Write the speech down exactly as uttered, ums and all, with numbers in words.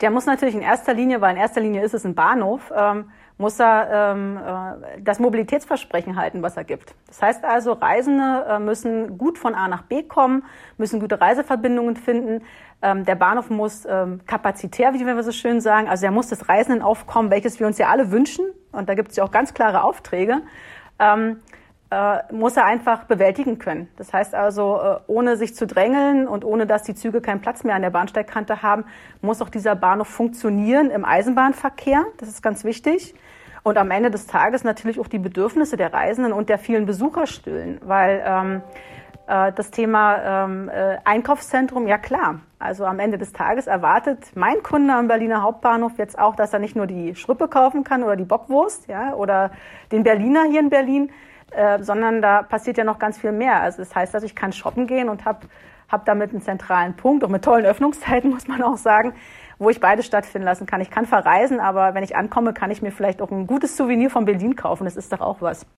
Der muss natürlich in erster Linie, weil in erster Linie ist es ein Bahnhof, ähm, muss er ähm, äh, das Mobilitätsversprechen halten, was er gibt. Das heißt also, Reisende äh, müssen gut von A nach B kommen, müssen gute Reiseverbindungen finden. Ähm, der Bahnhof muss ähm, kapazitär, wie wir so schön sagen, also er muss das Reisendenaufkommen, welches wir uns ja alle wünschen, und da gibt es ja auch ganz klare Aufträge, ähm, äh, muss er einfach bewältigen können. Das heißt also, äh, ohne sich zu drängeln und ohne, dass die Züge keinen Platz mehr an der Bahnsteigkante haben, muss auch dieser Bahnhof funktionieren im Eisenbahnverkehr. Das ist ganz wichtig. Und am Ende des Tages natürlich auch die Bedürfnisse der Reisenden und der vielen Besucher stillen, weil ähm, äh, das Thema ähm, äh, Einkaufszentrum, ja klar, also am Ende des Tages erwartet mein Kunde am Berliner Hauptbahnhof jetzt auch, dass er nicht nur die Schrippe kaufen kann oder die Bockwurst, ja, oder den Berliner hier in Berlin, äh, sondern da passiert ja noch ganz viel mehr. Also das heißt, dass ich kann shoppen gehen und habe hab damit einen zentralen Punkt, auch mit tollen Öffnungszeiten, muss man auch sagen, wo ich beides stattfinden lassen kann. Ich kann verreisen, aber wenn ich ankomme, kann ich mir vielleicht auch ein gutes Souvenir von Berlin kaufen. Das ist doch auch was.